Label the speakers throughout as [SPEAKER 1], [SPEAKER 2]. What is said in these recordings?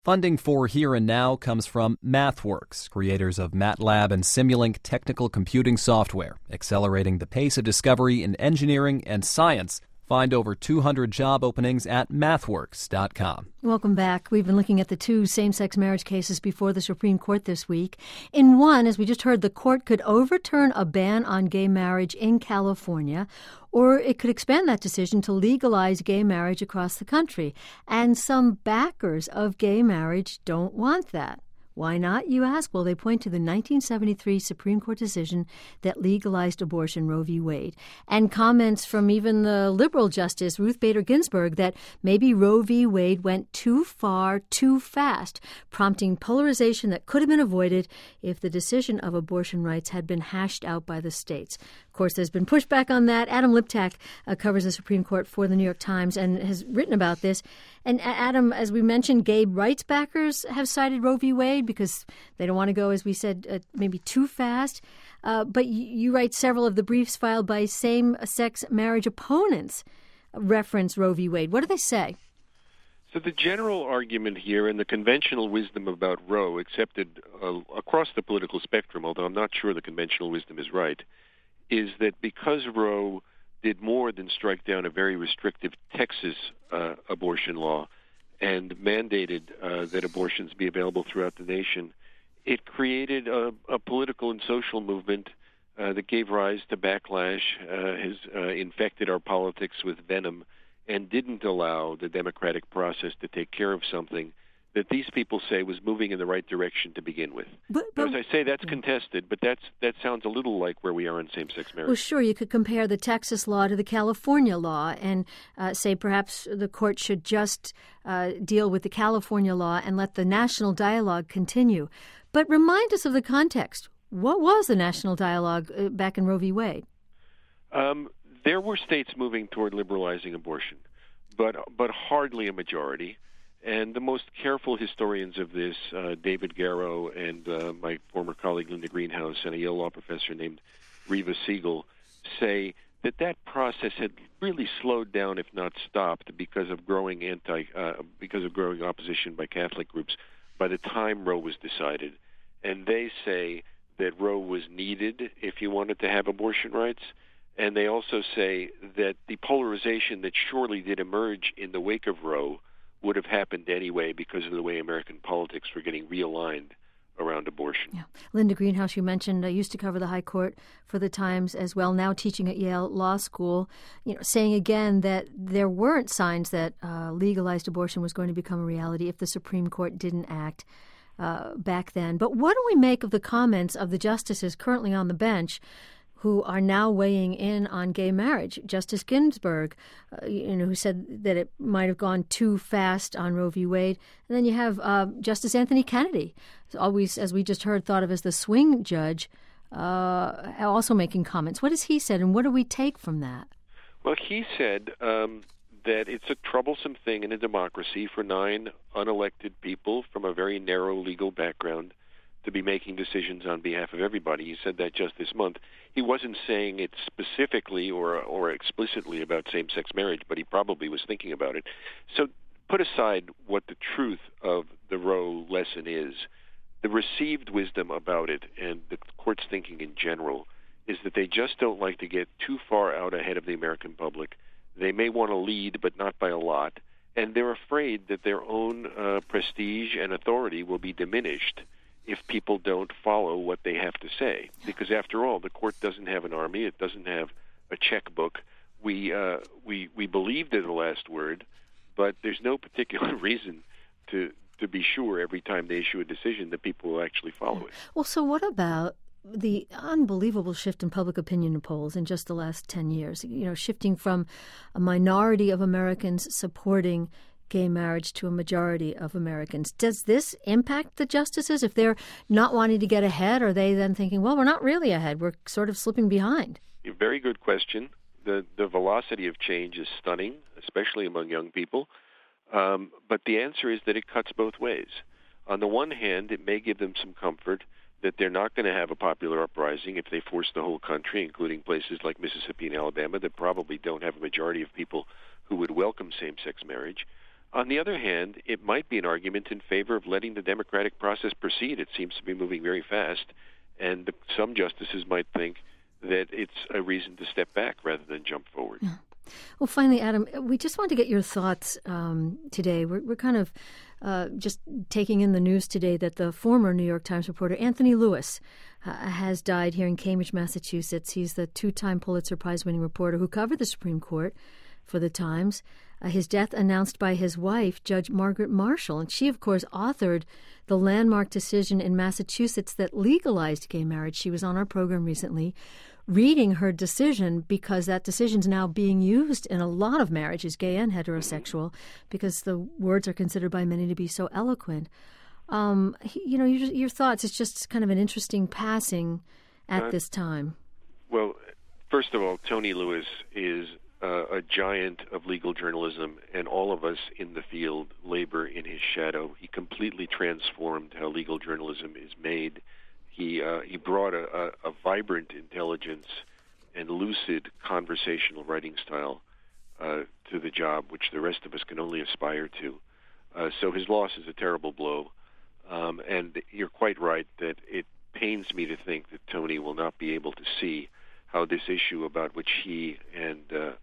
[SPEAKER 1] Funding for Here and Now comes from MathWorks, creators of MATLAB and Simulink technical computing software, accelerating the pace of discovery in engineering and science. Find over 200 job openings at mathworks.com.
[SPEAKER 2] Welcome back. We've been looking at the two same-sex marriage cases before the Supreme Court this week. In one, as we just heard, the court could overturn a ban on gay marriage in California, or it could expand that decision to legalize gay marriage across the country. And some backers of gay marriage don't want that. Why not, you ask? Well, they point to the 1973 Supreme Court decision that legalized abortion, Roe v. Wade, and comments from even the liberal Justice Ruth Bader Ginsburg that maybe Roe v. Wade went too far, too fast, prompting polarization that could have been avoided if the decision of abortion rights had been hashed out by the states. Of course, there's been pushback on that. Adam Liptak covers the Supreme Court for the New York Times and has written about this. And Adam, as we mentioned, gay rights backers have cited Roe v. Wade because they don't want to go, as we said, maybe too fast. But you write several of the briefs filed by same-sex marriage opponents reference Roe v. Wade. What do they say?
[SPEAKER 3] So the general argument here and the conventional wisdom about Roe, accepted across the political spectrum, although I'm not sure the conventional wisdom is right, is that because Roe did more than strike down a very restrictive Texas abortion law and mandated that abortions be available throughout the nation, it created a political and social movement that gave rise to backlash, has infected our politics with venom, and didn't allow the democratic process to take care of something that these people say was moving in the right direction to begin with. But as I say, that's contested, but that sounds a little like where we are in same-sex marriage.
[SPEAKER 2] Well, sure, you could compare the Texas law to the California law and say perhaps the court should just deal with the California law and let the national dialogue continue. But remind us of the context. What was the national dialogue back in Roe v. Wade?
[SPEAKER 3] There were states moving toward liberalizing abortion, but hardly a majority. And the most careful historians of this, David Garrow and my former colleague Linda Greenhouse and a Yale law professor named Reva Siegel, say that process had really slowed down, if not stopped, because of growing opposition by Catholic groups by the time Roe was decided. And they say that Roe was needed if you wanted to have abortion rights. And they also say that the polarization that surely did emerge in the wake of Roe would have happened anyway because of the way American politics were getting realigned around abortion.
[SPEAKER 2] Yeah. Linda Greenhouse, you mentioned, used to cover the High Court for the Times as well, now teaching at Yale Law School, saying again that there weren't signs that legalized abortion was going to become a reality if the Supreme Court didn't act back then. But what do we make of the comments of the justices currently on the bench who are now weighing in on gay marriage? Justice Ginsburg, who said that it might have gone too fast on Roe v. Wade. And then you have Justice Anthony Kennedy, always, as we just heard, thought of as the swing judge, also making comments. What has he said, and what do we take from that?
[SPEAKER 3] Well, he said that it's a troublesome thing in a democracy for 9 unelected people from a very narrow legal background to be making decisions on behalf of everybody. He said that just this month. He wasn't saying it specifically or explicitly about same-sex marriage, but he probably was thinking about it. So put aside what the truth of the Roe lesson is. The received wisdom about it and the court's thinking in general is that they just don't like to get too far out ahead of the American public. They may want to lead, but not by a lot. And they're afraid that their own prestige and authority will be diminished if people don't follow what they have to say. Because after all, the court doesn't have an army. It doesn't have a checkbook. We believe they're the last word, but there's no particular reason to be sure every time they issue a decision that people will actually follow it.
[SPEAKER 2] Well, so what about the unbelievable shift in public opinion polls in just the last 10 years, shifting from a minority of Americans supporting gay marriage to a majority of Americans? Does this impact the justices? If they're not wanting to get ahead, are they then thinking, well, we're not really ahead, we're sort of slipping behind?
[SPEAKER 3] A very good question. The velocity of change is stunning, especially among young people. But the answer is that it cuts both ways. On the one hand, it may give them some comfort that they're not going to have a popular uprising if they force the whole country, including places like Mississippi and Alabama that probably don't have a majority of people who would welcome same-sex marriage. On the other hand, it might be an argument in favor of letting the democratic process proceed. It seems to be moving very fast, and some justices might think that it's a reason to step back rather than jump forward.
[SPEAKER 2] Yeah. Well, finally, Adam, we just want to get your thoughts today. We're kind of just taking in the news today that the former New York Times reporter Anthony Lewis has died here in Cambridge, Massachusetts. He's the two-time Pulitzer Prize-winning reporter who covered the Supreme Court for the Times. His death announced by his wife, Judge Margaret Marshall, and she, of course, authored the landmark decision in Massachusetts that legalized gay marriage. She was on our program recently reading her decision because that decision is now being used in a lot of marriages, gay and heterosexual, because the words are considered by many to be so eloquent. Your thoughts, it's just kind of an interesting passing at this time.
[SPEAKER 3] Well, first of all, Tony Lewis is a giant of legal journalism, and all of us in the field labor in his shadow. He completely transformed how legal journalism is made. He brought a vibrant intelligence and lucid conversational writing style to the job, which the rest of us can only aspire to. So his loss is a terrible blow. And you're quite right that it pains me to think that Tony will not be able to see how this issue about which he and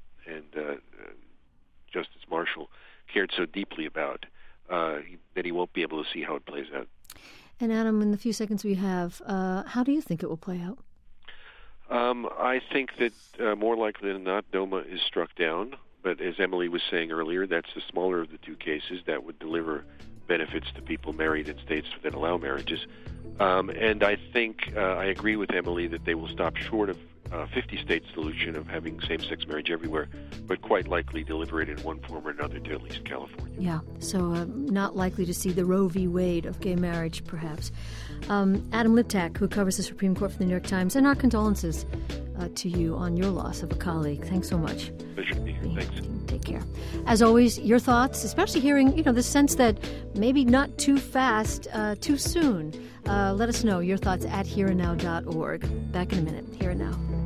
[SPEAKER 3] Justice Marshall cared so deeply about, that he won't be able to see how it plays out.
[SPEAKER 2] And Adam, in the few seconds we have, how do you think it will play out?
[SPEAKER 3] I think that more likely than not, DOMA is struck down. But as Emily was saying earlier, that's the smaller of the two cases that would deliver benefits to people married in states that allow marriages. And I think I agree with Emily that they will stop short of 50-state solution of having same-sex marriage everywhere, but quite likely deliver it in one form or another to at least California.
[SPEAKER 2] Yeah, so not likely to see the Roe v. Wade of gay marriage, perhaps. Adam Liptak, who covers the Supreme Court for the New York Times, and our condolences to you on your loss of a colleague. Thanks so much.
[SPEAKER 3] Pleasure to be here. Thanks.
[SPEAKER 2] Take care. As always, your thoughts, especially hearing, the sense that maybe not too fast, too soon. Let us know your thoughts at hereandnow.org. Back in a minute. Here and Now.